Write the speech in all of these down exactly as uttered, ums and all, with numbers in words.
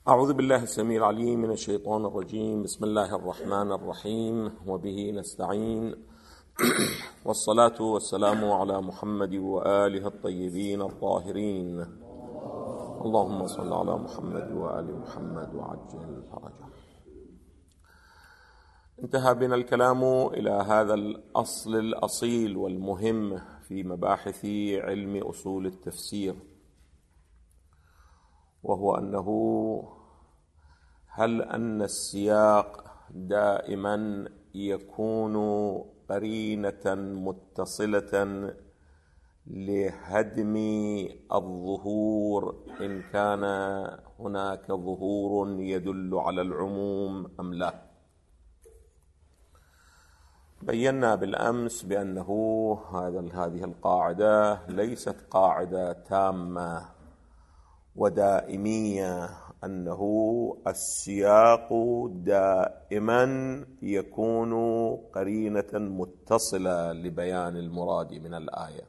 أعوذ بالله السميع العليم من الشيطان الرجيم. بسم الله الرحمن الرحيم، وبه نستعين، والصلاة والسلام على محمد وآله الطيبين الطاهرين. اللهم صل على محمد وآل محمد وعجل فرجه. انتهى بنا الكلام إلى هذا الأصل الأصيل والمهم في مباحث علم أصول التفسير، وهو أنه هل أن السياق دائما يكون قرينة متصلة لهدم الظهور إن كان هناك ظهور يدل على العموم أم لا؟ بينا بالأمس بأنه هذه القاعدة ليست قاعدة تامة ودائمية، أنه السياق دائما يكون قرينة متصلة لبيان المراد من الآية،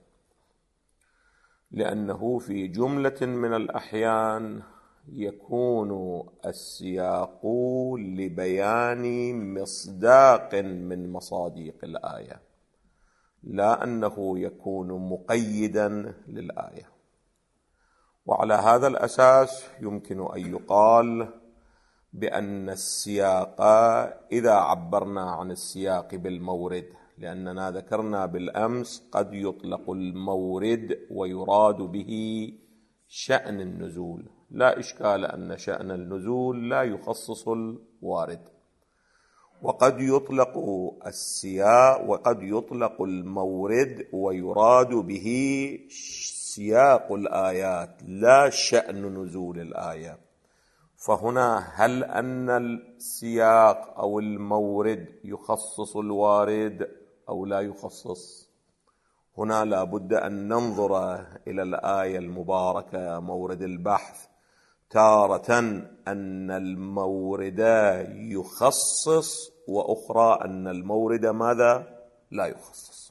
لأنه في جملة من الأحيان يكون السياق لبيان مصداق من مصاديق الآية، لا أنه يكون مقيدا للآية. وعلى هذا الأساس يمكن أن يقال بأن السياق، إذا عبرنا عن السياق بالمورد، لأننا ذكرنا بالأمس قد يطلق المورد ويراد به شأن النزول، لا إشكال أن شأن النزول لا يخصص الوارد، وقد يطلق السياق وقد يطلق المورد ويراد به سياق الآيات لا شأن نزول الآية. فهنا هل أن السياق أو المورد يخصص الوارد أو لا يخصص؟ هنا لا بد أن ننظر إلى الآية المباركة مورد البحث، تارة أن المورد يخصص، وأخرى أن المورد ماذا؟ لا يخصص.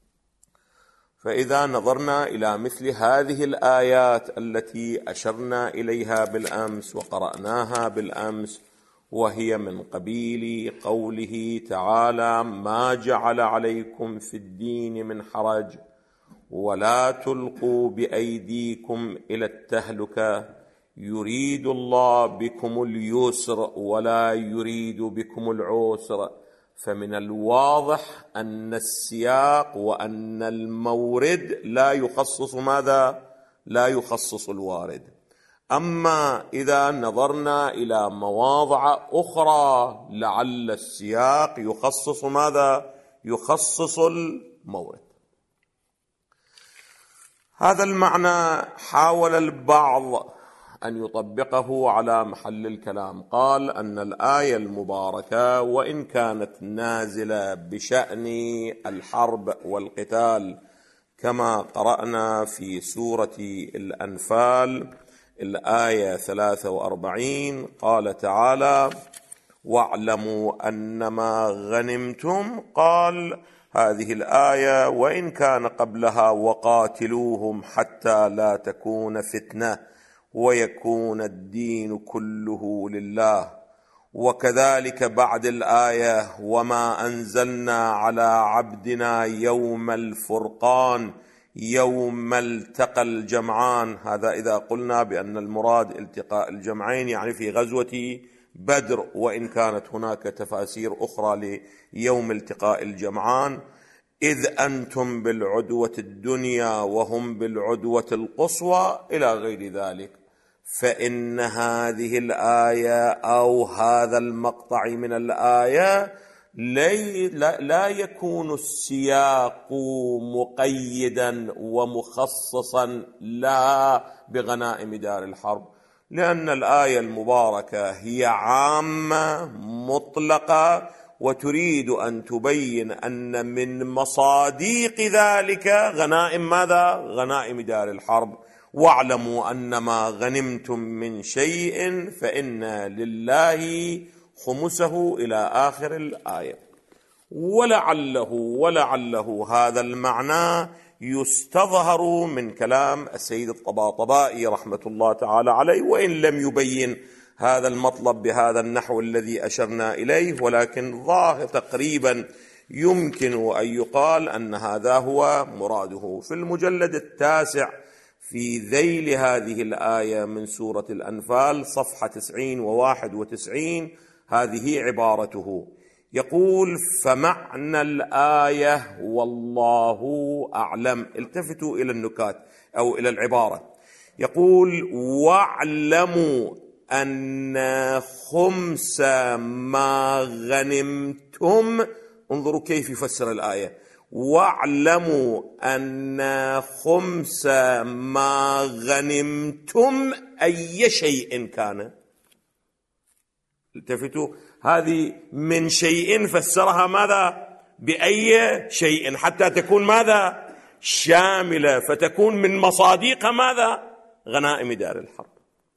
فإذا نظرنا إلى مثل هذه الآيات التي أشرنا إليها بالأمس وقرأناها بالأمس، وهي من قبيل قوله تعالى: ما جعل عليكم في الدين من حرج ولا تلقوا بأيديكم إلى التهلكة يريد الله بكم اليسر ولا يريد بكم العسر. فمن الواضح أن السياق وأن المورد لا يخصص ماذا؟ لا يخصص الوارد. أما إذا نظرنا إلى مواضع أخرى لعل السياق يخصص ماذا؟ يخصص المورد. هذا المعنى حاول البعض أن يطبقه على محل الكلام، قال أن الآية المباركة وإن كانت نازلة بشأن الحرب والقتال كما قرأنا في سورة الأنفال الآية ثلاثة وأربعين، قال تعالى: واعلموا أنما غنمتم، قال هذه الآية وإن كان قبلها وقاتلوهم حتى لا تكون فتنة ويكون الدين كله لله. وكذلك بعد الآية: وما أنزلنا على عبدنا يوم الفرقان يوم التقى الجمعان. هذا إذا قلنا بأن المراد التقاء الجمعين يعني في غزوة بدر، وإن كانت هناك تفاسير أخرى ليوم التقاء الجمعان: إذ أنتم بالعدوة الدنيا وهم بالعدوة القصوى إلى غير ذلك. فإن هذه الآية أو هذا المقطع من الآية لا يكون السياق مقيدا ومخصصا لا بغنائم دار الحرب، لأن الآية المباركة هي عامة مطلقة وتريد أن تبين أن من مصاديق ذلك غنائم ماذا؟ غنائم دار الحرب. واعلموا أنما غنمتم من شيء فإن لله خمسه إلى آخر الآية. ولعله ولعله هذا المعنى يستظهر من كلام السيد الطباطبائي رحمة الله تعالى عليه، وإن لم يبين هذا المطلب بهذا النحو الذي أشرنا إليه، ولكن ظاهر تقريبا يمكن أن يقال أن هذا هو مراده. في المجلد التاسع في ذيل هذه الآية من سورة الأنفال صفحة تسعين وواحد وتسعين هذه عبارته، يقول: فمعنى الآية والله أعلم. التفتوا إلى النكات أو إلى العبارة، يقول: واعلموا أن خمس ما غنمتم. انظروا كيف يفسر الآية: واعلموا أن خمس ما غنمتم أي شيء كان. التفتوا، هذه من شيء فسرها ماذا؟ بأي شيء، حتى تكون ماذا؟ شاملة، فتكون من مصاديق ماذا؟ غنائم دار الحرب.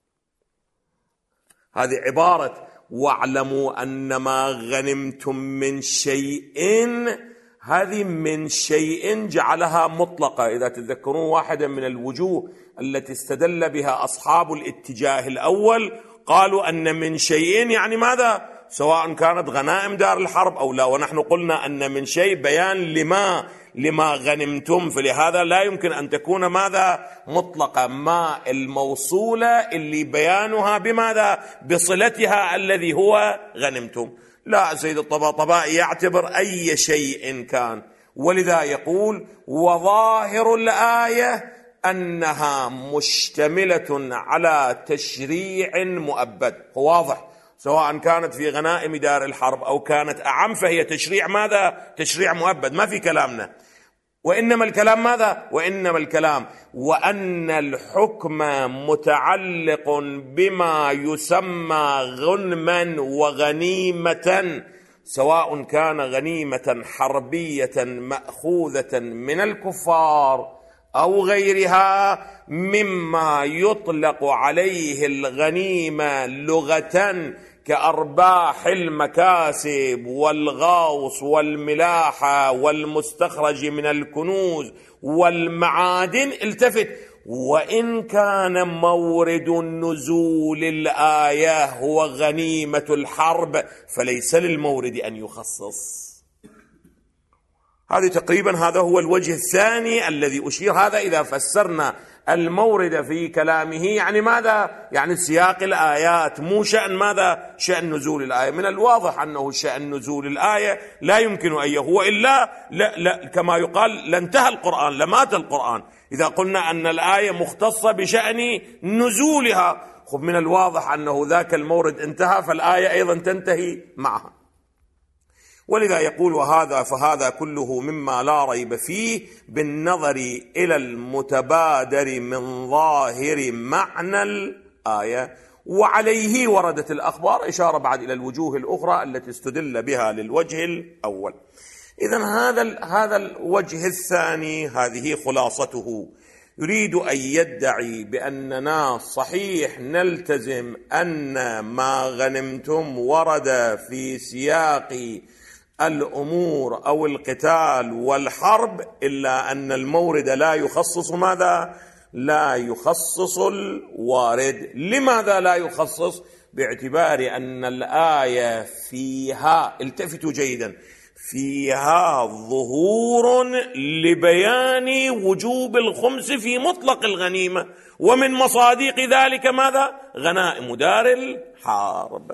هذه عبارة واعلموا أن ما غنمتم من شيء، هذه من شيء جعلها مطلقة. إذا تتذكرون واحدة من الوجوه التي استدل بها أصحاب الاتجاه الأول، قالوا أن من شيء يعني ماذا؟ سواء كانت غنائم دار الحرب أو لا، ونحن قلنا أن من شيء بيان لما لما غنمتم، فلهذا لا يمكن أن تكون ماذا؟ مطلقة، ما الموصولة اللي بيانها بماذا؟ بصلتها الذي هو غنمتم. لا، سيد الطباطبائي يعتبر أي شيء كان، ولذا يقول: وظاهر الآية أنها مشتملة على تشريع مؤبد. واضح، سواء كانت في غنائم دار الحرب أو كانت أعم فهي تشريع ماذا؟ تشريع مؤبد، ما في كلامنا. وإنما الكلام ماذا؟ وإنما الكلام وأن الحكم متعلق بما يسمى غنما وغنيمة، سواء كان غنيمة حربية مأخوذة من الكفار أو غيرها مما يطلق عليه الغنيمة لغة كأرباح المكاسب والغوص والملاحة والمستخرج من الكنوز والمعادن. التفت: وإن كان مورد النزول الآية هو غنيمة الحرب فليس للمورد أن يخصص. هذه تقريبا هذا هو الوجه الثاني الذي أشير. هذا إذا فسرنا المورد في كلامه يعني ماذا؟ يعني سياق الآيات، مو شأن ماذا؟ شأن نزول الآية. من الواضح أنه شأن نزول الآية لا يمكن أن هو إلا لا لا كما يقال لانتهى القرآن، لمات القرآن إذا قلنا أن الآية مختصة بشأن نزولها. خب من الواضح أنه ذاك المورد انتهى، فالآية أيضا تنتهي معها. ولذا يقول: وهذا فهذا كله مما لا ريب فيه بالنظر إلى المتبادر من ظاهر معنى الآية، وعليه وردت الأخبار. إشارة بعد إلى الوجوه الأخرى التي استدل بها للوجه الأول. إذن هذا هذا الوجه الثاني هذه خلاصته. يريد أن يدعي بأننا صحيح نلتزم أن ما غنمتم ورد في سياق الأمور أو القتال والحرب، إلا أن المورد لا يخصص ماذا؟ لا يخصص الوارد. لماذا لا يخصص؟ باعتبار أن الآية فيها، التفتوا جيدا، فيها ظهور لبيان وجوب الخمس في مطلق الغنيمة، ومن مصادق ذلك ماذا؟ غنائم دار الحرب.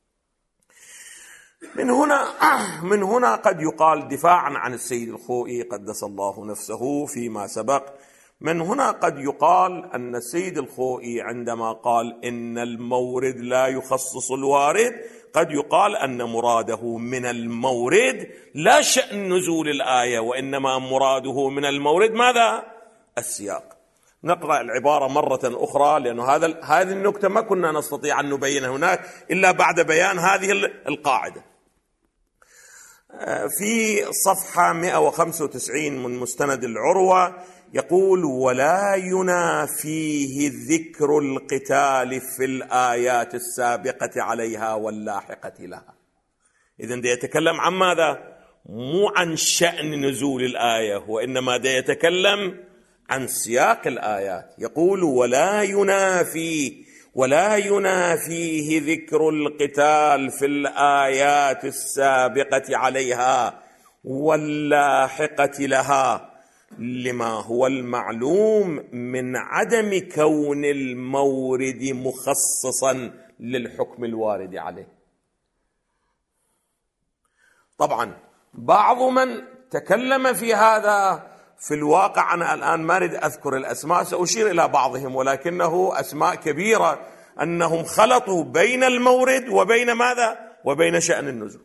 من هنا من هنا قد يقال دفاعا عن السيد الخوئي قدس الله نفسه فيما سبق، من هنا قد يقال أن السيد الخوئي عندما قال إن المورد لا يخصص الوارد، قد يقال أن مراده من المورد لا شأن نزول الآية، وإنما مراده من المورد ماذا؟ السياق. نقرأ العبارة مرة أخرى، لأن هذا هذه النكتة ما كنا نستطيع أن نبينها هناك إلا بعد بيان هذه القاعدة. في صفحة مئة وخمسة وتسعين من مستند العروة يقول: ولا ينافيه ذكر القتال في الآيات السابقة عليها واللاحقة لها. إذن ده يتكلم عن ماذا؟ مو عن شأن نزول الآية، وإنما ده يتكلم عن سياق الآيات. يقول: ولا ينافي ولا ينافيه ذكر القتال في الآيات السابقة عليها واللاحقة لها، لما هو المعلوم من عدم كون المورد مخصصا للحكم الوارد عليه. طبعا بعض من تكلم في هذا في الواقع، أنا الآن ما أريد أذكر الأسماء، سأشير إلى بعضهم ولكنه أسماء كبيرة، أنهم خلطوا بين المورد وبين ماذا؟ وبين شأن النزول،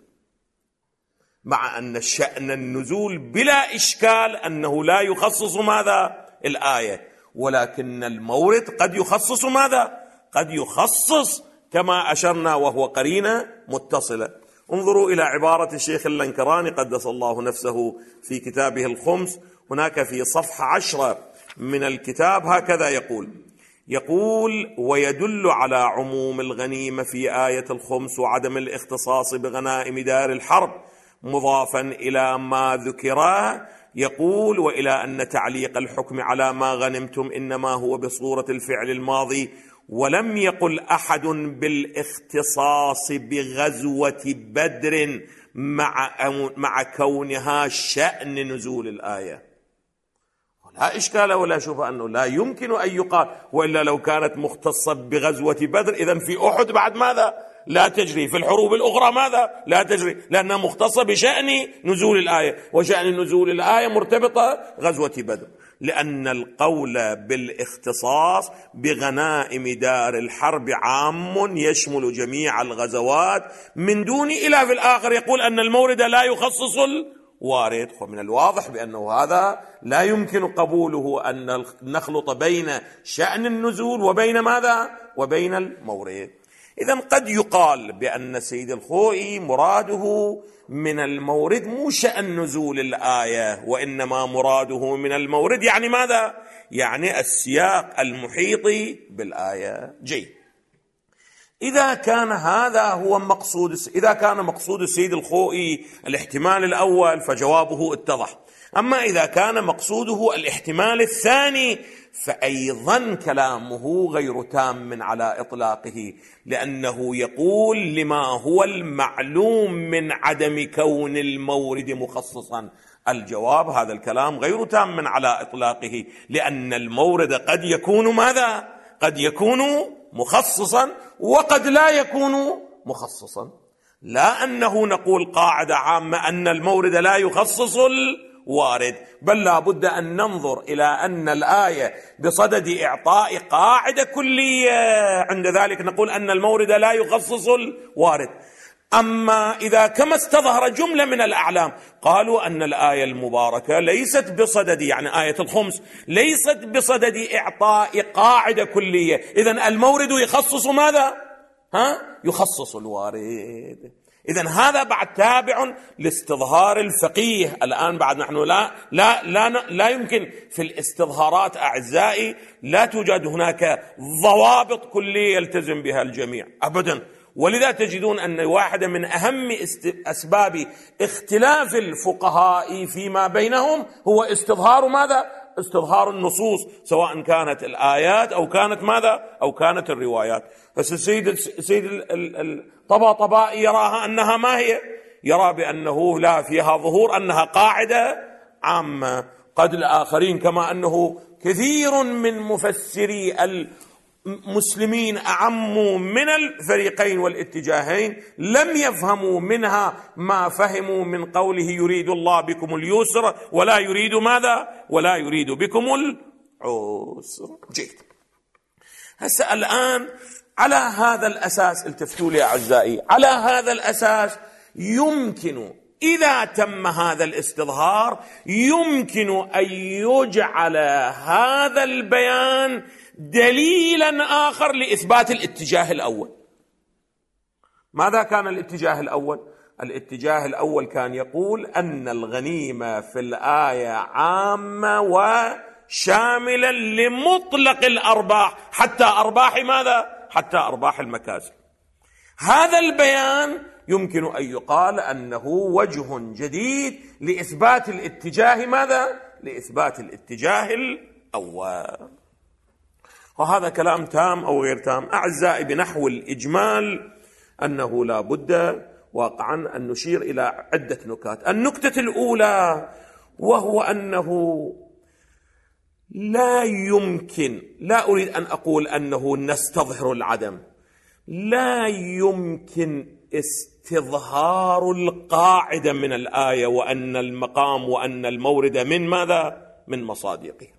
مع أن شأن النزول بلا إشكال أنه لا يخصص ماذا؟ الآية، ولكن المورد قد يخصص ماذا؟ قد يخصص كما أشرنا وهو قرينة متصلة. انظروا إلى عبارة الشيخ اللنكراني قدس الله نفسه في كتابه الخمس، هناك في صفحة عشرة من الكتاب هكذا يقول: يقول: ويدل على عموم الغنيمة في آية الخمس وعدم الاختصاص بغنائم دار الحرب، مضافا إلى ما ذكره يقول: وإلى أن تعليق الحكم على ما غنمتم إنما هو بصورة الفعل الماضي، ولم يقل أحد بالاختصاص بغزوة بدر مع مع كونها شأن نزول الآية. لا إشكال ولا شبهة أنه لا يمكن أن يقال، وإلا لو كانت مختصة بغزوة بدر إذن في أحد بعد ماذا؟ لا تجري، في الحروب الأخرى ماذا؟ لا تجري، لأنها مختصة بشأن نزول الآية، وشأن نزول الآية مرتبطة غزوة بدر، لأن القول بالاختصاص بغنائم دار الحرب عام يشمل جميع الغزوات من دون إلى في الآخر يقول أن المورد لا يخصص الوارد. ومن الواضح بأنه هذا لا يمكن قبوله، أن نخلط بين شأن النزول وبين ماذا؟ وبين المورد. إذن قد يقال بأن سيد الخوئي مراده من المورد مو شأن نزول الآية، وإنما مراده من المورد يعني ماذا؟ يعني السياق المحيط بالآية. جيد، إذا كان هذا هو مقصود، إذا كان مقصود السيد الخوئي الاحتمال الأول فجوابه اتضح. أما إذا كان مقصوده الاحتمال الثاني فأيضا كلامه غير تام على إطلاقه، لأنه يقول: لما هو المعلوم من عدم كون المورد مخصصا. الجواب: هذا الكلام غير تام على إطلاقه، لأن المورد قد يكون ماذا؟ قد يكون مخصصا وقد لا يكون مخصصا. لا أنه نقول قاعدة عامة أن المورد لا يخصص الوارد، بل لا بد أن ننظر إلى أن الآية بصدد إعطاء قاعدة كلية، عند ذلك نقول أن المورد لا يخصص الوارد. أما إذا كما استظهر جملة من الأعلام قالوا أن الآية المباركة ليست بصدد، يعني آية الخمس ليست بصدد إعطاء قاعدة كلية، إذن المورد يخصص ماذا؟ ها؟ يخصص الوارد. إذن هذا بعد تابع لاستظهار الفقيه. الآن بعد نحن لا لا لا لا يمكن في الاستظهارات أعزائي لا توجد هناك ضوابط كلية يلتزم بها الجميع أبدا، ولذا تجدون أن واحدة من أهم أسباب اختلاف الفقهاء فيما بينهم هو استظهار ماذا؟ استظهار النصوص، سواء كانت الآيات أو كانت ماذا؟ أو كانت الروايات. بس السيد السيد الطباطبائي يراها أنها ما هي؟ يرى بأنه لا فيها ظهور، أنها قاعدة عامة. قد الآخرين كما أنه كثير من مفسري المسلمين أعموا من الفريقين والاتجاهين لم يفهموا منها ما فهموا من قوله يريد الله بكم اليسر ولا يريد ماذا؟ ولا يريد بكم العسر. جيد، هسه الآن على هذا الأساس التفتوا لي أعزائي، على هذا الأساس يمكن إذا تم هذا الاستظهار يمكن أن يجعل هذا البيان دليلا آخر لإثبات الاتجاه الأول. ماذا كان الاتجاه الأول؟ الاتجاه الأول كان يقول أن الغنيمة في الآية عامة وشاملة لمطلق الأرباح، حتى أرباح ماذا؟ حتى أرباح المكاسب. هذا البيان يمكن أن يقال أنه وجه جديد لإثبات الاتجاه ماذا؟ لإثبات الاتجاه الأول. وهذا كلام تام أو غير تام؟ أعزائي، بنحو الإجمال أنه لا بد واقعا أن نشير إلى عدة نكات. النكتة الأولى وهو أنه لا يمكن، لا أريد أن أقول أنه نستظهر العدم، لا يمكن استظهار القاعدة من الآية وأن المقام وأن المورد من ماذا؟ من مصادقه.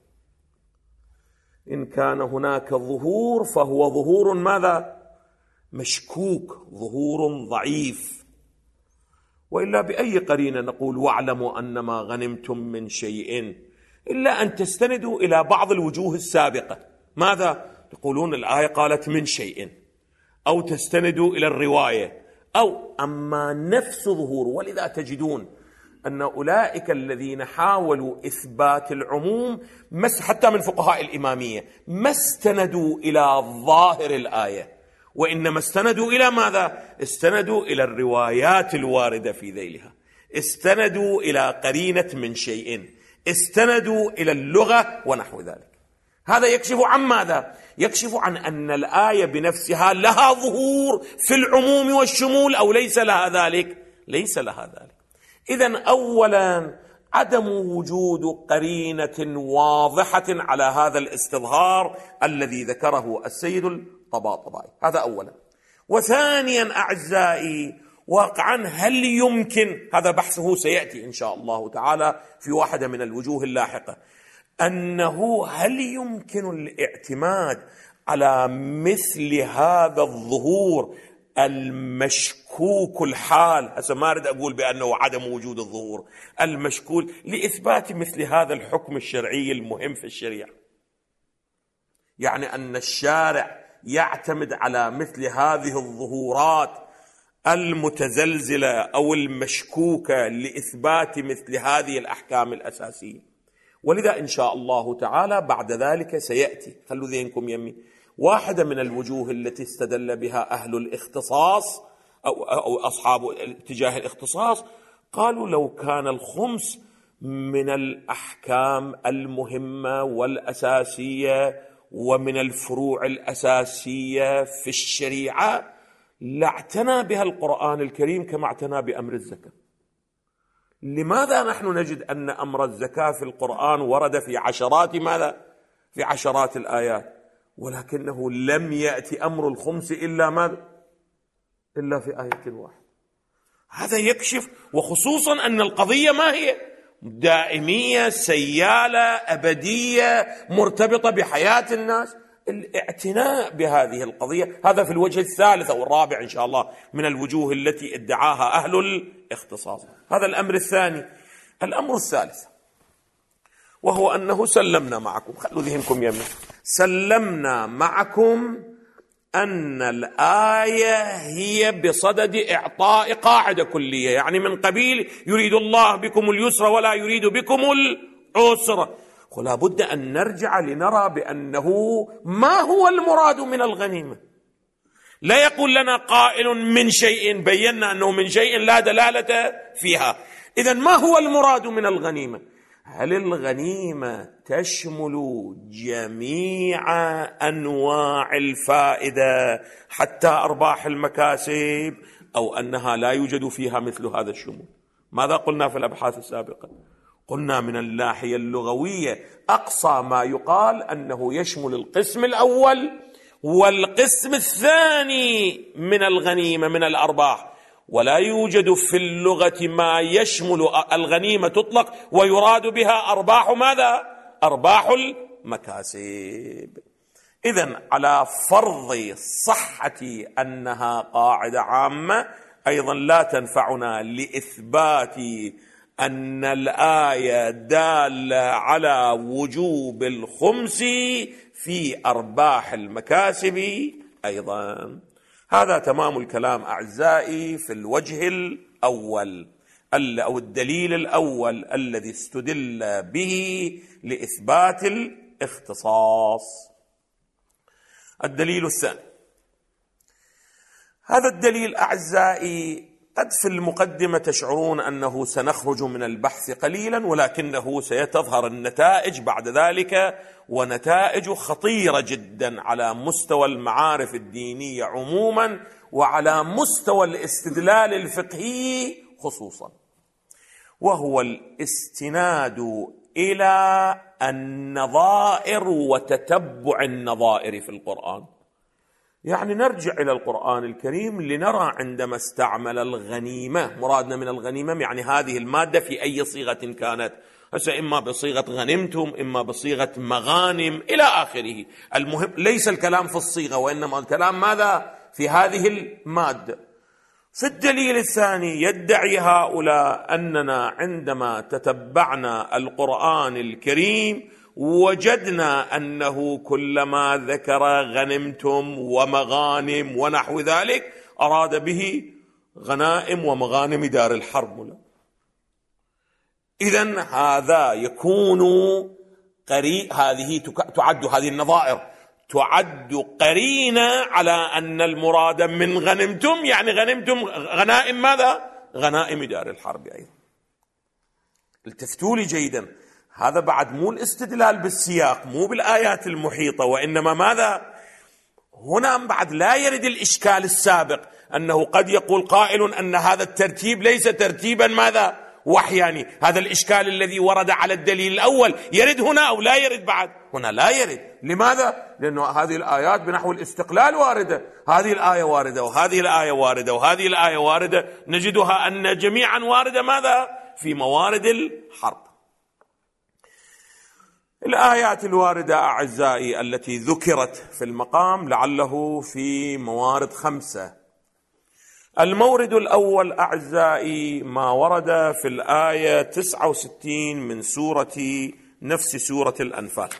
إن كان هناك ظهور فهو ظهور ماذا؟ مشكوك، ظهور ضعيف. وإلا بأي قرينة نقول واعلموا أن ما غنمتم من شيء، إلا أن تستندوا إلى بعض الوجوه السابقة. ماذا؟ تقولون الآية قالت من شيء، أو تستندوا إلى الرواية، أو أما نفس ظهور. ولذا تجدون أن أولئك الذين حاولوا إثبات العموم حتى من فقهاء الإمامية ما استندوا إلى ظاهر الآية، وإنما استندوا إلى ماذا؟ استندوا إلى الروايات الواردة في ذيلها، استندوا إلى قرينة من شيء، استندوا إلى اللغة ونحو ذلك. هذا يكشف عن ماذا؟ يكشف عن أن الآية بنفسها لها ظهور في العموم والشمول أو ليس لها ذلك؟ ليس لها ذلك. إذن أولا عدم وجود قرينة واضحة على هذا الاستظهار الذي ذكره السيد الطباطبائي، هذا أولا. وثانيا أعزائي، واقعا هل يمكن، هذا بحثه سيأتي إن شاء الله تعالى في واحدة من الوجوه اللاحقة، أنه هل يمكن الاعتماد على مثل هذا الظهور المشكوك الحال، هسه ما أريد أقول بأنه عدم وجود الظهور، المشكول، لإثبات مثل هذا الحكم الشرعي المهم في الشريعة؟ يعني أن الشارع يعتمد على مثل هذه الظهورات المتزلزلة أو المشكوكة لإثبات مثل هذه الأحكام الأساسية. ولذا إن شاء الله تعالى بعد ذلك سيأتي، خلوا ذهنكم يمي، واحدة من الوجوه التي استدل بها أهل الاختصاص أو, أو أصحاب اتجاه الاختصاص، قالوا لو كان الخمس من الأحكام المهمة والأساسية ومن الفروع الأساسية في الشريعة لاعتنى بها القرآن الكريم كما اعتنى بأمر الزكاة. لماذا نحن نجد أن أمر الزكاة في القرآن ورد في عشرات ماذا؟ في عشرات الآيات، ولكنه لم يأتي أمر الخمس إلا ماذا؟ إلا في آية واحدة. هذا يكشف، وخصوصا أن القضية ما هي؟ دائمية، سيالة، أبدية، مرتبطة بحياة الناس. الاعتناء بهذه القضية هذا في الوجه الثالث أو الرابع إن شاء الله من الوجوه التي ادعاها أهل الاختصاص. هذا الأمر الثاني. الأمر الثالث وهو أنه سلمنا معكم، خلوا ذهنكم يمين، سلمنا معكم أن الآية هي بصدد إعطاء قاعدة كلية، يعني من قبيل يريد الله بكم اليسر ولا يريد بكم العسر. ولا بد أن نرجع لنرى بأنه ما هو المراد من الغنيمة. لا يقول لنا قائل من شيء، بينا أنه من شيء لا دلالة فيها. إذن ما هو المراد من الغنيمة؟ هل الغنيمة تشمل جميع أنواع الفائدة حتى أرباح المكاسب، أو أنها لا يوجد فيها مثل هذا الشمول؟ ماذا قلنا في الأبحاث السابقة؟ قلنا من الناحية اللغوية أقصى ما يقال أنه يشمل القسم الأول والقسم الثاني من الغنيمة من الأرباح، ولا يوجد في اللغة ما يشمل الغنيمة تطلق ويراد بها أرباح ماذا؟ أرباح المكاسب. إذن على فرض صحة أنها قاعدة عامة أيضا لا تنفعنا لإثبات أن الآية دالة على وجوب الخمس في أرباح المكاسب أيضا. هذا تمام الكلام أعزائي في الوجه الأول أو الدليل الأول الذي استدل به لإثبات الاختصاص. الدليل الثاني، هذا الدليل أعزائي قد في المقدمة تشعرون أنه سنخرج من البحث قليلا، ولكنه سيتظهر النتائج بعد ذلك، ونتائج خطيرة جدا على مستوى المعارف الدينية عموما وعلى مستوى الاستدلال الفقهي خصوصا، وهو الاستناد إلى النظائر وتتبع النظائر في القرآن. يعني نرجع إلى القرآن الكريم لنرى عندما استعمل الغنيمة، مرادنا من الغنيمة يعني هذه المادة في أي صيغة كانت، هسه إما بصيغة غنمتم، إما بصيغة مغانم إلى آخره. المهم ليس الكلام في الصيغة، وإنما الكلام ماذا؟ في هذه المادة. في الدليل الثاني يدعي هؤلاء أننا عندما تتبعنا القرآن الكريم وجدنا أنه كلما ذكر غنمتم ومغانم ونحو ذلك أراد به غنائم ومغانم دار الحرب. إذن هذا يكون قري هذه تعد هذه النظائر تعد قرينة على أن المراد من غنمتم يعني غنمتم غنائم ماذا؟ غنائم دار الحرب أيضا. التفتوا لي جيدا، هذا بعد مو الاستدلال بالسياق، مو بالآيات المحيطة، وإنما ماذا؟ هنا بعد لا يرد الإشكال السابق أنه قد يقول قائل أن هذا الترتيب ليس ترتيبا ماذا؟ وحياني. هذا الإشكال الذي ورد على الدليل الأول يرد هنا أو لا يرد بعد؟ هنا لا يرد. لماذا؟ لأنه هذه الآيات بنحو الاستقلال واردة، هذه الآية واردة وهذه الآية واردة وهذه الآية واردة، نجدها أن جميعا واردة ماذا؟ في موارد الحرب. الآيات الواردة أعزائي التي ذكرت في المقام لعله في موارد خمسة. المورد الأول أعزائي ما ورد في الآية تسعة وستين من سورة نفس سورة الأنفال.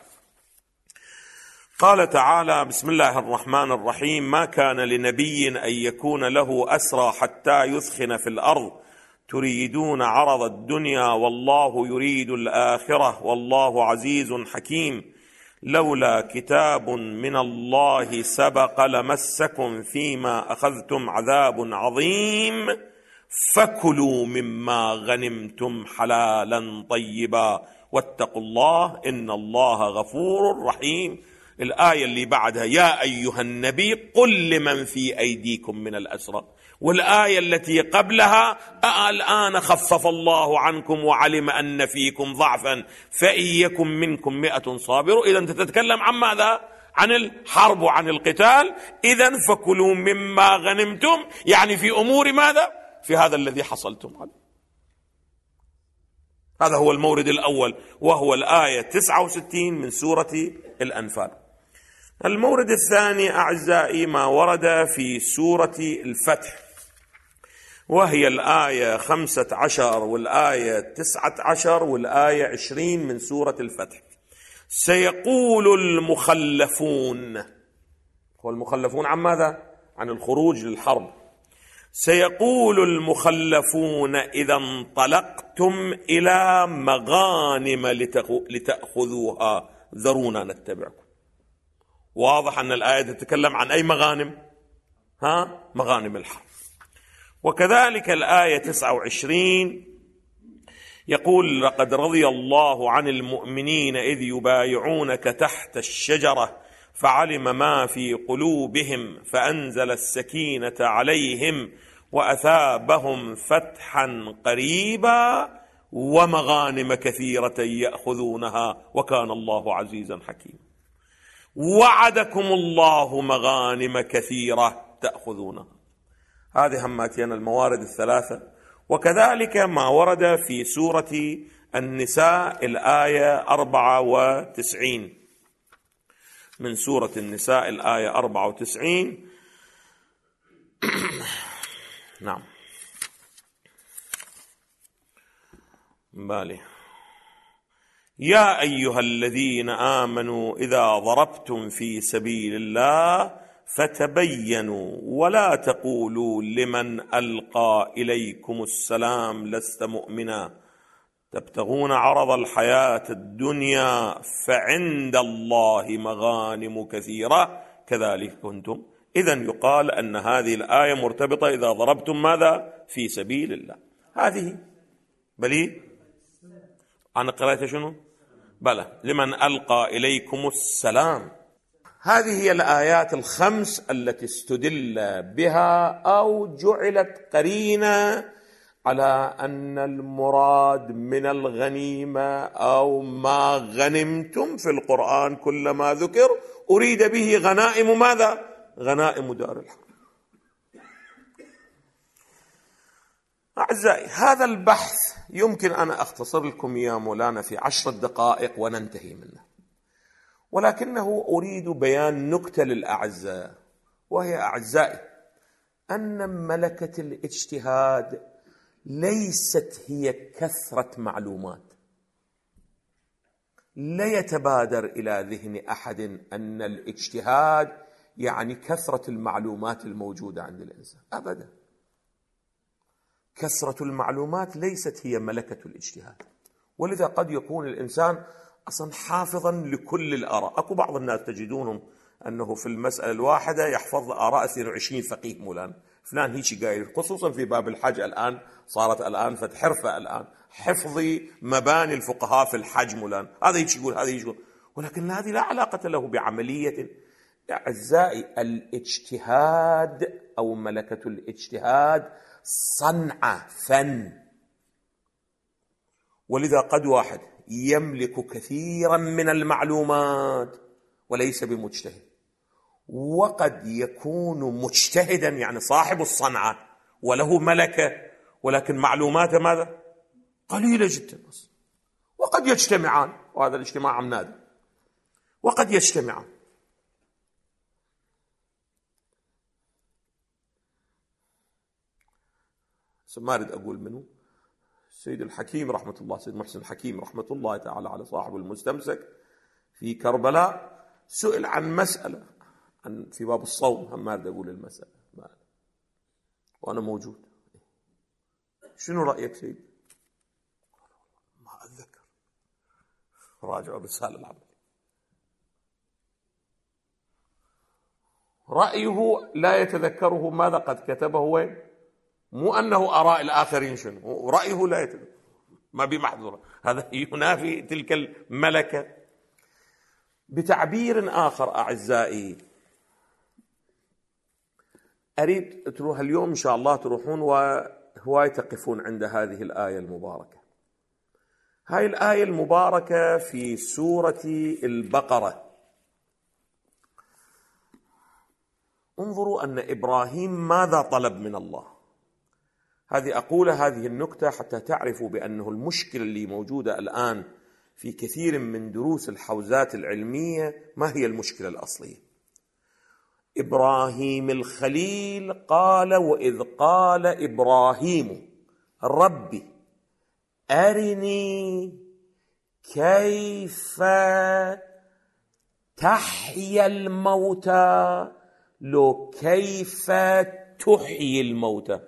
قال تعالى: بسم الله الرحمن الرحيم: ما كان لنبي أن يكون له أسرى حتى يثخن في الأرض تريدون عرض الدنيا والله يريد الآخرة والله عزيز حكيم لولا كتاب من الله سبق لمسكم فيما أخذتم عذاب عظيم فكلوا مما غنمتم حلالا طيبا واتقوا الله إن الله غفور رحيم. الآية اللي بعدها: يا أيها النبي قل لمن في أيديكم من الأسرى. والآية التي قبلها: الآن خفف الله عنكم وعلم أن فيكم ضعفا فإن يكن منكم مئة صابر. إذن تتكلم عن ماذا؟ عن الحرب وعن القتال. إذن فكلوا مما غنمتم يعني في أمور ماذا؟ في هذا الذي حصلتم عليه. هذا هو المورد الأول، وهو الآية تسعة وستين من سورة الأنفال. المورد الثاني أعزائي ما ورد في سورة الفتح، وهي الآية خمسة عشر والآية تسعة عشر والآية عشرين من سورة الفتح. سيقول المخلفون، والمخلفون عن ماذا؟ عن الخروج للحرب. سيقول المخلفون إذا انطلقتم إلى مغانم لتأخذوها ذرونا نتبعكم. واضح أن الآية تتكلم عن أي مغانم؟ ها؟ مغانم الحرب. وكذلك الآية تسعة وعشرين يقول: لقد رضي الله عن المؤمنين إذ يبايعونك تحت الشجرة فعلم ما في قلوبهم فأنزل السكينة عليهم وأثابهم فتحا قريبا ومغانم كثيرة يأخذونها وكان الله عزيزا حكيما. وعدكم الله مغانم كثيرة تأخذونها. هذه هماتين الموارد الثلاثة. وكذلك ما ورد في سورة النساء الآية أربعة وتسعين، من سورة النساء الآية أربعة وتسعين. نعم بالي: يا أيها الذين آمنوا إذا ضربتم في سبيل الله فتبينوا ولا تقولوا لمن ألقى إليكم السلام لست مؤمنا تبتغون عرض الحياة الدنيا فعند الله مغانم كثيرة كذلك كنتم إذن يقال أن هذه الآية مرتبطة إذا ضربتم ماذا؟ في سبيل الله. هذه بلي عن قراءة شنو؟ بلى لمن ألقى إليكم السلام. هذه هي الآيات الخمس التي استدل بها أو جعلت قرينة على أن المراد من الغنيمة أو ما غنمتم في القرآن كلما ذكر أريد به غنائم ماذا؟ غنائم دار الحرب. أعزائي، هذا البحث يمكن أن أختصر لكم يا مولانا في عشر دقائق وننتهي منه، ولكنه أريد بيان نكتة للأعزاء، وهي أعزائي أن ملكة الاجتهاد ليست هي كثرة معلومات. لا يتبادر إلى ذهن أحد أن الاجتهاد يعني كثرة المعلومات الموجودة عند الإنسان، أبدا. كثرة المعلومات ليست هي ملكة الاجتهاد، ولذا قد يكون الإنسان أصلا حافظا لكل الآراء. أكو بعض الناس تجدونهم أنه في المسألة الواحدة يحفظ آراء اثنين وعشرين فقيه مولانا فلان هيك قايل، خصوصا في باب الحج الآن صارت الآن فتحرفة الآن حفظي مباني الفقهاء في الحج مولانا، هذا هيك يقول هذا يقول، ولكن هذه لا علاقة له بعملية. أعزائي، الاجتهاد أو ملكة الاجتهاد صنعة فن، ولذا قد واحد يملك كثيرا من المعلومات وليس بمجتهد، وقد يكون مجتهدا يعني صاحب الصنعة وله ملكة، ولكن معلوماته ماذا؟ قليلة جدا بس. وقد يجتمعان، وهذا الاجتماع عم نادي، وقد يجتمعان. ما أريد أقول منه. السيد الحكيم رحمة الله، سيد محسن الحكيم رحمة الله تعالى على صاحب المستمسك في كربلاء، سئل عن مسألة عن في باب الصوم، هم ما أريد أقول المسألة وأنا موجود. شنو رأيك سيد؟ ما أتذكر، راجع الرسالة العمل. رأيه لا يتذكره، ماذا قد كتبه وين؟ مو أنه أراء الآخرين شنو، رأيه لا يتذكر، ما بمحظورة، هذا ينافي تلك الملكة. بتعبير آخر أعزائي، أريد تروح اليوم إن شاء الله تروحون وهواي تقفون عند هذه الآية المباركة. هاي الآية المباركة في سورة البقرة. انظروا أن إبراهيم ماذا طلب من الله. هذه أقول هذه النكتة حتى تعرفوا بأنه المشكلة اللي موجودة الآن في كثير من دروس الحوزات العلمية ما هي المشكلة الأصلية. إبراهيم الخليل قال: وإذ قال إبراهيم ربي أرني كيف تحيي الموتى، لو كيف تحيي الموتى.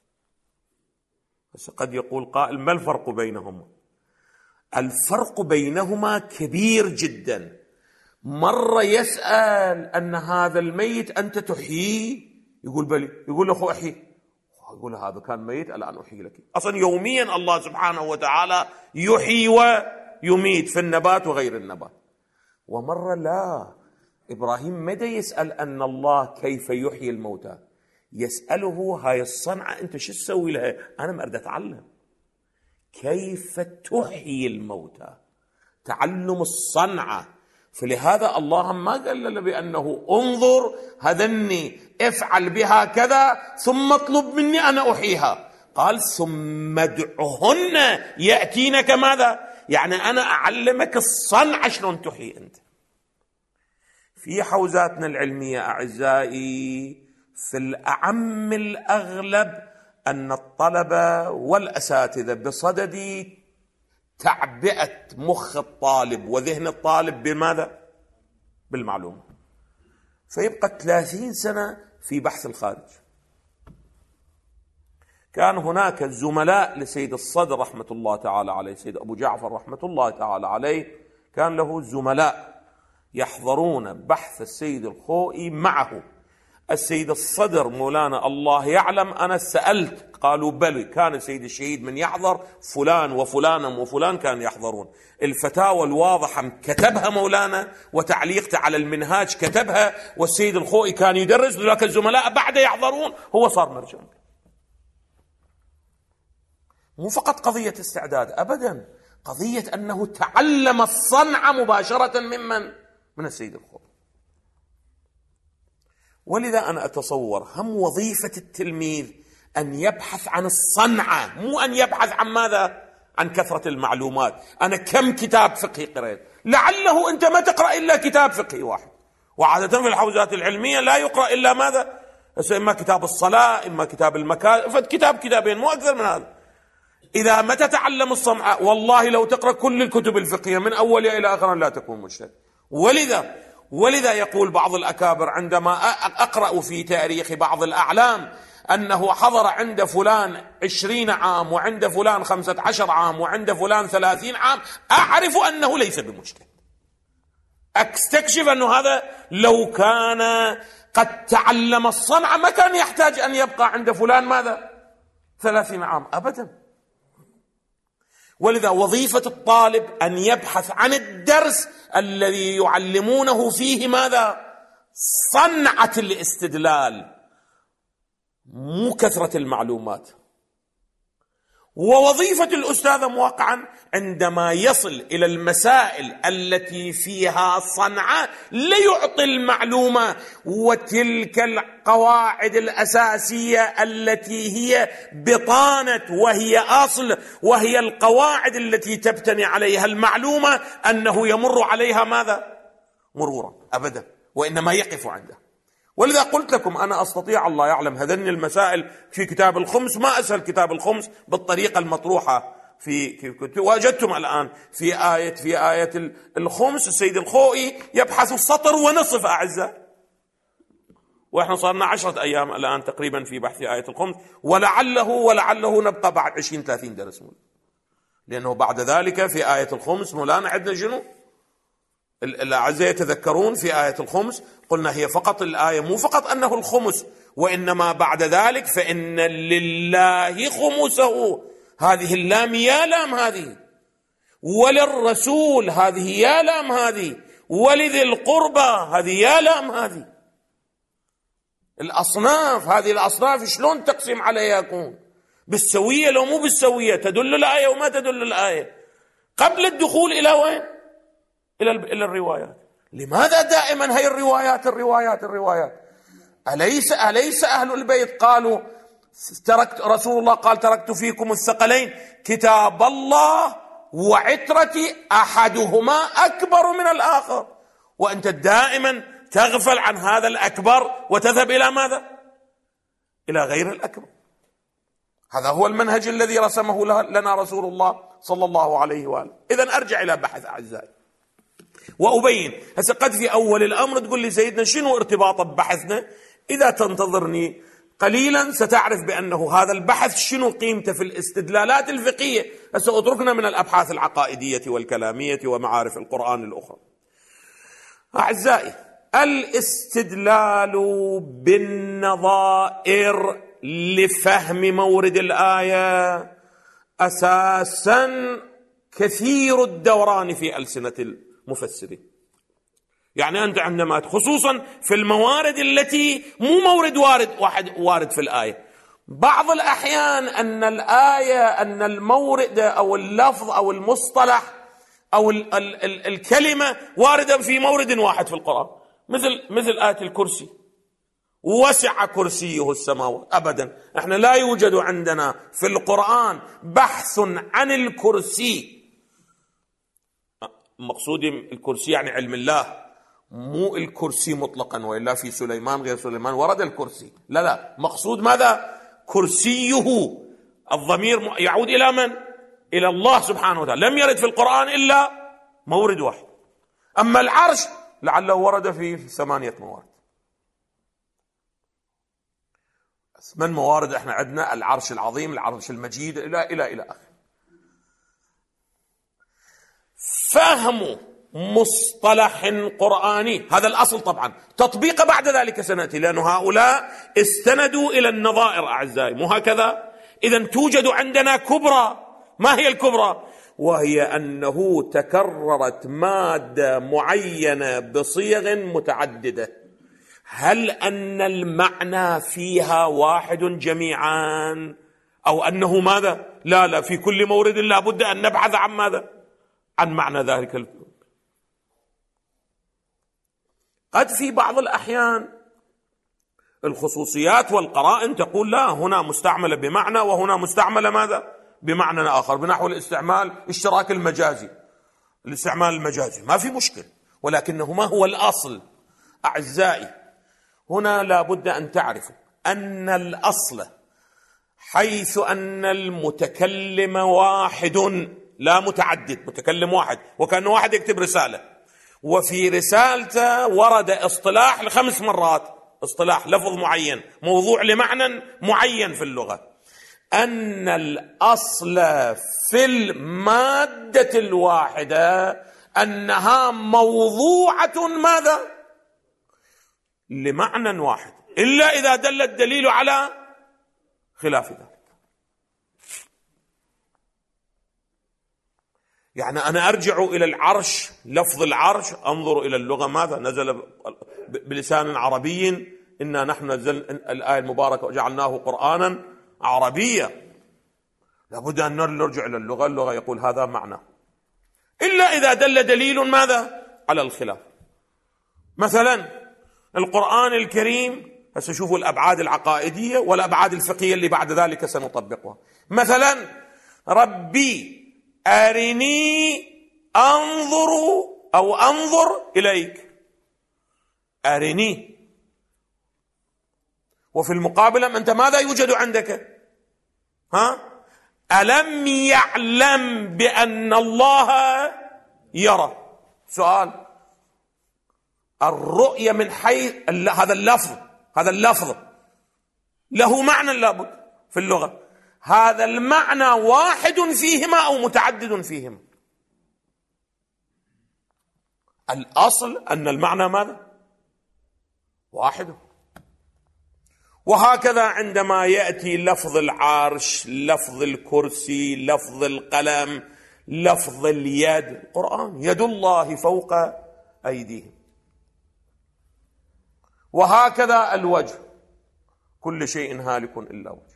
بس قد يقول قائل: ما الفرق بينهما؟ الفرق بينهما كبير جدا. مرة يسأل أن هذا الميت أنت تحييه، يقول بلي، يقول له: أخو أحييه. يقول هذا كان ميت الآن أحيي لك. أصلا يوميا الله سبحانه وتعالى يحيي ويميت في النبات وغير النبات. ومرة لا، إبراهيم مدى يسأل أن الله كيف يحيي الموتى، يسأله هاي الصنعة أنت شو تسوي لها؟ أنا ما أريد أتعلم كيف تحيي الموتى، تعلم الصنعة. فلهذا الله ما قال له بأنه انظر هذني افعل بها كذا ثم اطلب مني أنا أحييها، قال ثم ادعهن يأتينك ماذا؟ يعني أنا أعلمك الصنعة شلون تحيي أنت. في حوزاتنا العلمية أعزائي في الأعم الأغلب أن الطلبة والأساتذة بصدد تعبئة مخ الطالب وذهن الطالب بماذا؟ بالمعلومة، فيبقى ثلاثين سنة في بحث الخارج. كان هناك زملاء لسيد الصدر رحمة الله تعالى عليه، سيد أبو جعفر رحمة الله تعالى عليه، كان له زملاء يحضرون بحث السيد الخوئي معه. السيد الصدر مولانا الله يعلم أنا سألت، قالوا بلي كان السيد الشهيد من يحضر فلان وفلانا وفلان كان يحضرون. الفتاوى الواضحة كتبها مولانا، وتعليقته على المنهاج كتبها، والسيد الخوئي كان يدرس، لكن الزملاء بعد يحضرون هو صار مرجع. مو فقط قضية استعداد أبدا، قضية أنه تعلم الصنعة مباشرة ممن؟ من السيد الخوئي. ولذا أنا أتصور هم وظيفة التلميذ أن يبحث عن الصنعة، مو أن يبحث عن ماذا؟ عن كثرة المعلومات. أنا كم كتاب فقهي قرأت؟ لعله أنت ما تقرأ إلا كتاب فقهي واحد، وعادة في الحوزات العلمية لا يقرأ إلا ماذا؟ إما كتاب الصلاة، إما كتاب المكان، فكتاب كتابين مو أكثر من هذا. إذا ما تتعلم الصنعة والله لو تقرأ كل الكتب الفقهية من أولها إلى آخرها لا تكون مجتهد. ولذا ولذا يقول بعض الأكابر عندما أقرأ في تاريخ بعض الأعلام أنه حضر عند فلان عشرين عام وعند فلان خمسة عشر عام وعند فلان ثلاثين عام، أعرف أنه ليس بمجتهد. أستكشف أنه هذا لو كان قد تعلم الصنعة ما كان يحتاج أن يبقى عند فلان ماذا؟ ثلاثين عام أبدا. ولذا وظيفة الطالب أن يبحث عن الدرس الذي يعلمونه فيه ماذا؟ صنعة الاستدلال، مو كثرة المعلومات. ووظيفة الأستاذ واقعا عندما يصل إلى المسائل التي فيها صنعة ليعطي المعلومة، وتلك القواعد الأساسية التي هي بطانة وهي أصل وهي القواعد التي تبتني عليها المعلومة، أنه يمر عليها ماذا؟ مرورا أبدا، وإنما يقف عنده. ولذا قلت لكم أنا أستطيع الله يعلم هذني المسائل في كتاب الخمس، ما أسهل كتاب الخمس بالطريقة المطروحة في وجدتم الآن في آية في آية الخمس السيد الخوئي يبحث السطر ونصف أعزاء، وإحنا صارنا عشرة أيام الآن تقريبا في بحث آية الخمس، ولعله ولعله نبقى بعد عشرين ثلاثين درس، لأنه بعد ذلك في آية الخمس مولانا عندنا شنو؟ الأعزاء يتذكرون في آية الخمس قلنا هي فقط الآية مو فقط أنه الخمس، وإنما بعد ذلك فإن لله خمسه، هذه اللام يا لام هذه، وللرسول هذه يا لام هذه، ولذي القربى هذه يا لام هذه. الأصناف هذه الأصناف شلون تقسم عليها يكون؟ بالسوية لو مو بالسوية، تدل الآية وما تدل الآية قبل الدخول إلى وين؟ إلى الروايات. لماذا دائما هي الروايات الروايات الروايات؟ أليس أليس أهل البيت قالوا تركت رسول الله قال تركت فيكم الثقلين كتاب الله وعترتي أحدهما أكبر من الآخر، وأنت دائما تغفل عن هذا الأكبر وتذهب إلى ماذا؟ إلى غير الأكبر. هذا هو المنهج الذي رسمه لنا رسول الله صلى الله عليه وآله. إذن أرجع إلى بحث أعزائي وأبين. هسه قد في أول الأمر تقول لي سيدنا شنو ارتباطه ببحثنا؟ إذا تنتظرني قليلا ستعرف بأنه هذا البحث شنو قيمته في الاستدلالات الفقهية. هسه أتركنا من الأبحاث العقائدية والكلامية ومعارف القرآن الأخرى. أعزائي، الاستدلال بالنظائر لفهم مورد الآية أساسا كثير الدوران في ألسنة المفسرين. يعني أنت عندما خصوصا في الموارد التي مو مورد وارد واحد وارد في الآية، بعض الأحيان أن الآية أن المورد أو اللفظ أو المصطلح أو ال ال ال الكلمة واردة في مورد واحد في القرآن، مثل مثل آية الكرسي، وسع كرسيه السماوات. أبدا احنا لا يوجد عندنا في القرآن بحث عن الكرسي. مقصودي الكرسي يعني علم الله، مو الكرسي مطلقا، وإلا في سليمان غير سليمان ورد الكرسي، لا لا، مقصود ماذا؟ كرسيه. الضمير يعود إلى من؟ إلى الله سبحانه وتعالى. لم يرد في القرآن إلا مورد واحد. أما العرش لعله ورد في ثمانية موارد. من موارد احنا عندنا؟ العرش العظيم، العرش المجيد، إلى إلى إلى آخره. فهم مصطلح قرآني. هذا الأصل طبعا. تطبيق بعد ذلك سنأتي، لأن هؤلاء استندوا إلى النظائر أعزائي، مو هكذا؟ إذن توجد عندنا كبرى. ما هي الكبرى؟ وهي أنه تكررت مادة معينة بصيغ متعددة. هل أن المعنى فيها واحد جميعا، أو أنه ماذا؟ لا لا، في كل مورد لا بد أن نبحث عن ماذا؟ عن معنى ذلك الكلام. قد في بعض الأحيان الخصوصيات والقرائن تقول لا، هنا مستعملة بمعنى وهنا مستعملة ماذا؟ بمعنى آخر، بنحو الاستعمال اشتراك المجازي، الاستعمال المجازي ما في مشكل، ولكنه ما هو الأصل؟ أعزائي هنا لا بد أن تعرفوا أن الأصل حيث أن المتكلم واحد لا متعدد، متكلم واحد، وكأنه واحد يكتب رسالة، وفي رسالته ورد اصطلاح لخمس مرات، اصطلاح لفظ معين موضوع لمعنى معين في اللغة، أن الأصل في المادة الواحدة أنها موضوعة ماذا؟ لمعنى واحد، إلا إذا دل الدليل على خلاف ذلك. يعني أنا أرجع إلى العرش، لفظ العرش، أنظر إلى اللغة ماذا؟ نزل بلسان عربي، إنا نحن نزل الآية المباركة وجعلناه قرآنا عربيا. لابد أن نرجع إلى اللغة، اللغة يقول هذا معنى، إلا إذا دل دليل ماذا؟ على الخلاف. مثلا القرآن الكريم، هسه شوفوا الأبعاد العقائدية والأبعاد الفقهية اللي بعد ذلك سنطبقها. مثلا ربي أرني أنظر أو أنظر إليك، أرني، وفي المقابل أنت ماذا يوجد عندك؟ ها؟ ألم يعلم بأن الله يرى؟ سؤال. الرؤية من حيث هذا اللفظ، هذا اللفظ له معنى لابد في اللغة، هذا المعنى واحد فيهما أو متعدد فيهما؟ الأصل أن المعنى ماذا؟ واحد. وهكذا عندما يأتي لفظ العرش، لفظ الكرسي، لفظ القلم، لفظ اليد، القرآن يد الله فوق أيديهم. وهكذا الوجه، كل شيء هالك إلا وجه.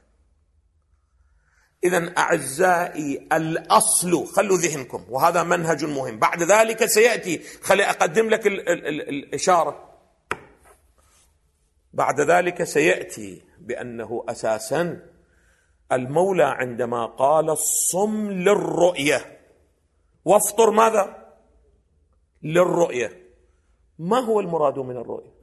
إذن أعزائي الأصل، خلوا ذهنكم، وهذا منهج مهم. بعد ذلك سيأتي، خلي أقدم لك ال ال ال الإشارة، بعد ذلك سيأتي بأنه أساسا المولى عندما قال الصم للرؤية وافطر ماذا؟ للرؤية، ما هو المراد من الرؤية؟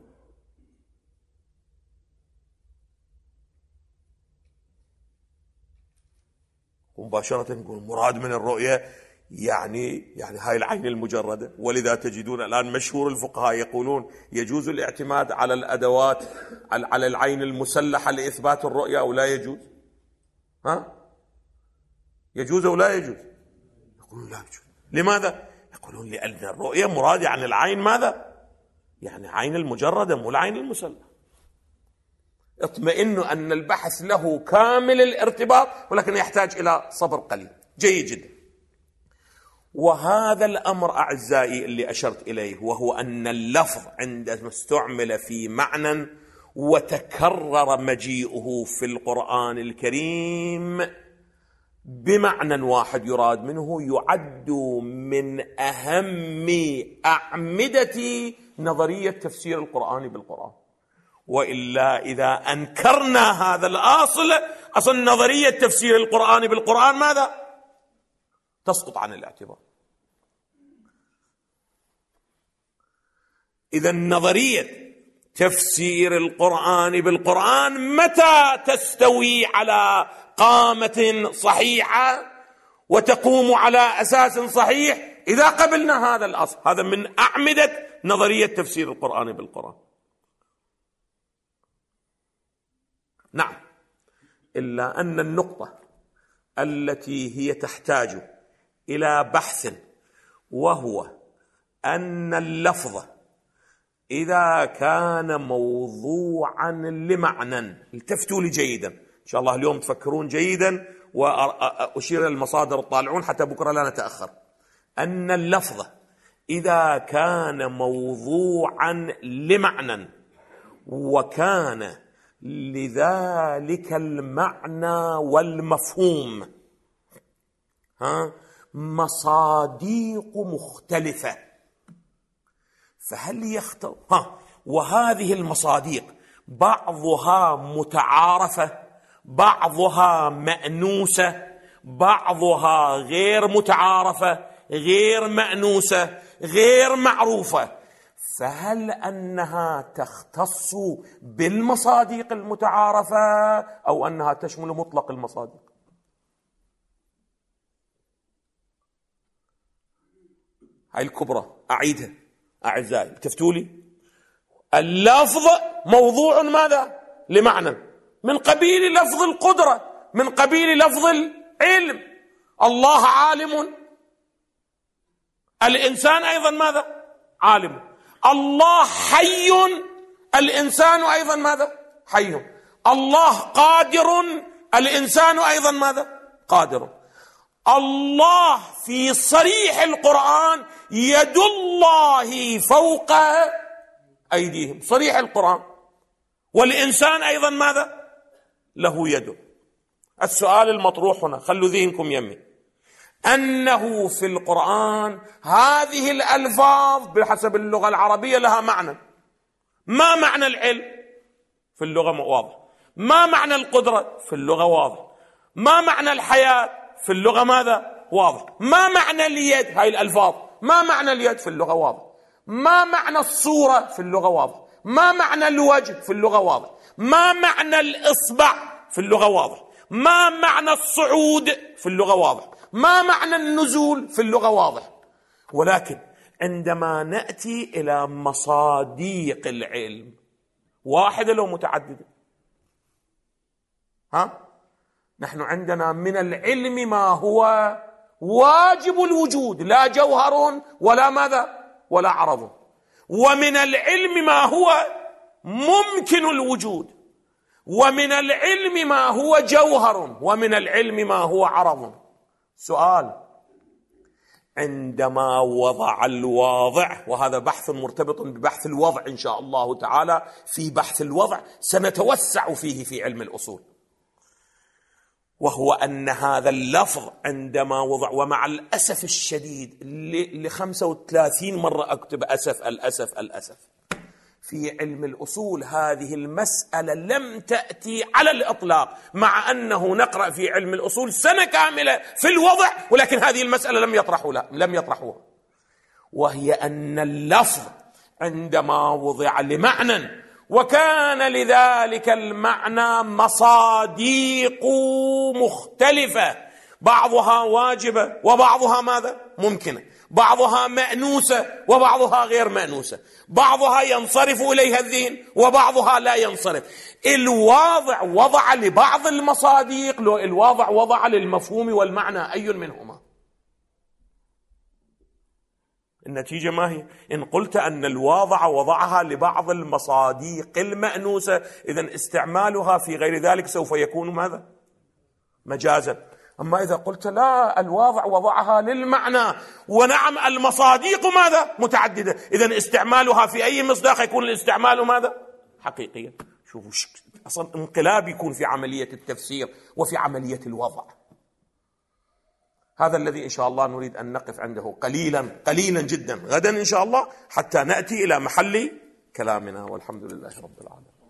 مباشرة نقول المراد من الرؤية يعني يعني هاي العين المجردة. ولذا تجدون الآن مشهور الفقهاء يقولون يجوز الاعتماد على الأدوات على العين المسلحة لإثبات الرؤية أو لا يجوز؟ ها؟ يجوز أو لا يجوز؟ يقولون لا يجوز. لماذا؟ يقولون لأن الرؤية مراد يعني العين ماذا؟ يعني عين المجردة مو العين المسلحة. اطمئنوا أن البحث له كامل الارتباط، ولكن يحتاج إلى صبر قليل. جيد جدا. وهذا الأمر أعزائي اللي أشرت إليه، وهو أن اللفظ عندما استعمل في معنى وتكرر مجيئه في القرآن الكريم بمعنى واحد يراد منه، يعد من أهم أعمدة نظرية تفسير القرآن بالقرآن. وإلا إذا أنكرنا هذا الأصل، أصل نظرية تفسير القرآن بالقرآن ماذا؟ تسقط عن الاعتبار. إذا نظرية تفسير القرآن بالقرآن متى تستوي على قامة صحيحة وتقوم على أساس صحيح؟ إذا قبلنا هذا الأصل. هذا من أعمدة نظرية تفسير القرآن بالقرآن. نعم، إلا أن النقطة التي هي تحتاج إلى بحث، وهو أن اللفظ إذا كان موضوعا لمعنى، التفتوا لي جيدا إن شاء الله اليوم تفكرون جيدا وأشير إلى المصادر الطالعون حتى بكرة لا نتأخر. أن اللفظ إذا كان موضوعا لمعنى وكان لذلك المعنى والمفهوم ها مصاديق مختلفة، فهل يختلف ها وهذه المصاديق بعضها متعارفة، بعضها مأنوسة، بعضها غير متعارفة، غير مأنوسة، غير معروفة، فهل أنها تختص بالمصاديق المتعارفة أو أنها تشمل مطلق المصاديق؟ هاي الكبرى أعيدها أعزائي تفتولي. اللفظ موضوع ماذا؟ لمعنى، من قبيل لفظ القدرة، من قبيل لفظ العلم. الله عالم، الإنسان أيضا ماذا؟ عالم. الله حي، الإنسان أيضا ماذا؟ حي. الله قادر، الإنسان أيضا ماذا؟ قادر. الله في صريح القرآن يد الله فوق أيديهم، صريح القرآن، والإنسان أيضا ماذا؟ له يد. السؤال المطروح هنا، خلوا ذهنكم يمي، أنه في القرآن هذه الألفاظ بحسب اللغة العربية لها معنى. ما معنى العلم؟ في اللغة واضح. ما معنى القدرة؟ في اللغة واضح. ما معنى الحياة؟ في اللغة ماذا؟ واضح. ما معنى اليد؟ هاي الألفاظ، ما معنى اليد؟ في اللغة واضح. ما معنى الصورة؟ في اللغة واضح. ما معنى الوجه؟ في اللغة واضح. ما معنى الإصبع؟ في اللغة واضح. ما معنى الصعود؟ في اللغة واضح. ما معنى النزول؟ في اللغة واضح. ولكن عندما نأتي إلى مصاديق العلم، واحدة لو متعددة؟ ها؟ نحن عندنا من العلم ما هو واجب الوجود، لا جوهر ولا ماذا؟ ولا عرض. ومن العلم ما هو ممكن الوجود، ومن العلم ما هو جوهر، ومن العلم ما هو عرض. سؤال، عندما وضع الواضع، وهذا بحث مرتبط ببحث الوضع إن شاء الله تعالى، في بحث الوضع سنتوسع فيه في علم الأصول، وهو أن هذا اللفظ عندما وضع، ومع الأسف الشديد لخمسة وثلاثين مرة أكتب أسف الأسف الأسف في علم الأصول، هذه المسألة لم تأتي على الإطلاق، مع أنه نقرأ في علم الأصول سنة كاملة في الوضع، ولكن هذه المسألة لم يطرحوا لا لم يطرحوها، وهي أن اللفظ عندما وضع لمعنى وكان لذلك المعنى مصاديق مختلفة، بعضها واجبة وبعضها ماذا؟ ممكنة، بعضها مأنوسة وبعضها غير مأنوسة، بعضها ينصرف إليها الذهن وبعضها لا ينصرف. الواضع وضع لبعض المصاديق، لو الواضع وضع للمفهوم والمعنى، أي منهما؟ النتيجة ما هي؟ إن قلت أن الواضع وضعها لبعض المصاديق المأنوسة، إذن استعمالها في غير ذلك سوف يكون ماذا؟ مجازا. أما إذا قلت لا، الواضع وضعها للمعنى، ونعم المصاديق ماذا؟ متعددة، إذن استعمالها في أي مصداق يكون الاستعمال ماذا؟ حقيقيا. شوفوا أصلا انقلاب يكون في عملية التفسير وفي عملية الوضع. هذا الذي إن شاء الله نريد أن نقف عنده قليلا قليلا جدا غدا إن شاء الله، حتى نأتي إلى محل كلامنا، والحمد لله رب العالمين.